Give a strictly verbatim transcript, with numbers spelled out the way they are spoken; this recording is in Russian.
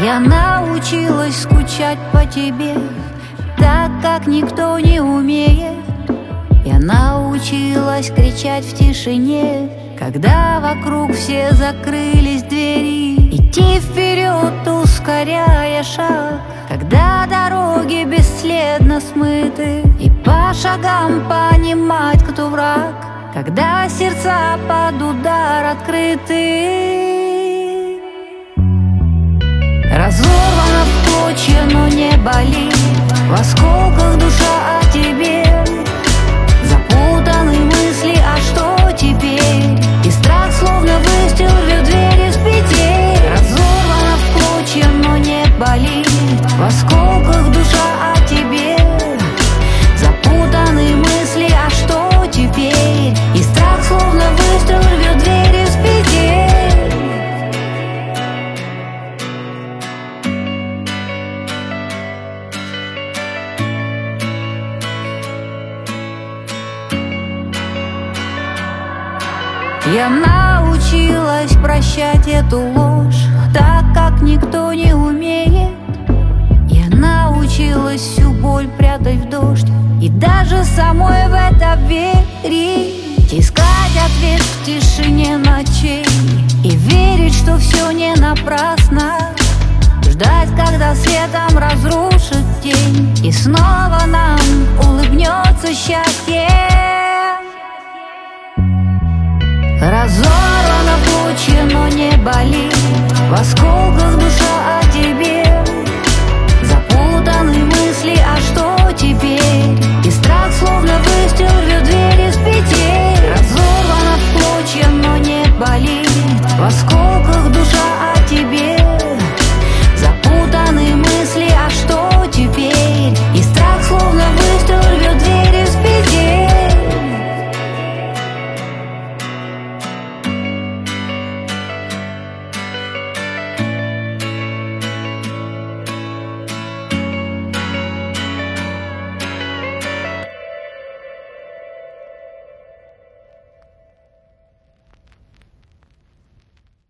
Я научилась скучать по тебе, так как никто не умеет. Я научилась кричать в тишине, когда вокруг все закрылись двери. Идти вперед, ускоряя шаг, когда дороги бесследно смыты. И по шагам понимать, кто враг, когда сердца под удар открыты. Разорвана в клочья, но не болит, в осколках душа о тебе. Запутаны мысли, а что теперь? И страх словно выстрел рвет двери с петель. Разорвана в клочья, но не болит, в осколках душа о тебе. Запутаны мысли, а что теперь? И страх словно выстрел рвет двери с петель. Я научилась прощать эту ложь, так как никто не умеет. Я научилась всю боль прятать в дождь и даже самой в это верить. Искать ответ в тишине ночей и верить, что все не напрасно. Ждать, когда светом разрушит тень, и снова нам улыбнется счастье. Разорвана в клочья, но не болит, в осколках душа